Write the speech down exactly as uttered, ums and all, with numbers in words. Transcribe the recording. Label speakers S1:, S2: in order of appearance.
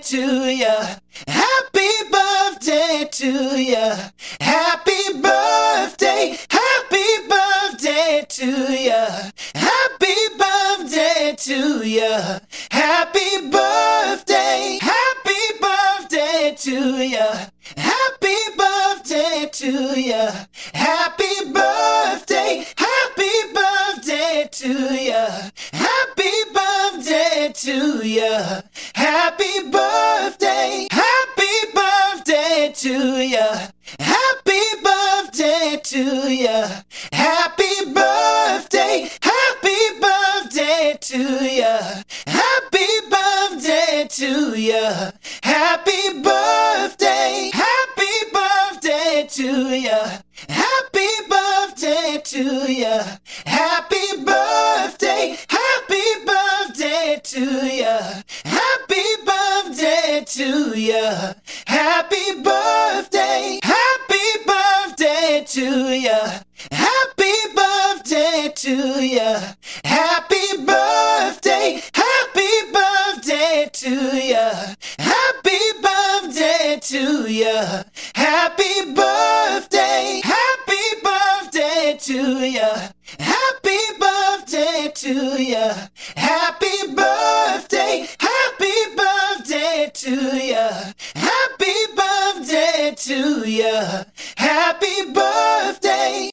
S1: to ya. Happy birthday to ya. Happy birthday. Happy birthday to ya. Happy birthday to ya. Happy birthday. Happy birthday to ya. Happy birthday to ya. Happy birthday. Happy birthday to ya. Happy birthday to ya. Happy birthday. Happy birthday to ya. Happy birthday to ya. Happy birthday. Happy birthday to ya. Happy birthday to ya. Happy birthday. Happy birthday to ya. Happy birthday to ya. Happy birthday. Happy birthday to ya. Happy birthday to ya. Happy birthday. Happy birthday to ya. Happy birthday to ya. Happy birthday. Happy birthday to ya. Happy birthday to ya. Happy birthday. Happy birthday to ya. Happy birthday to ya.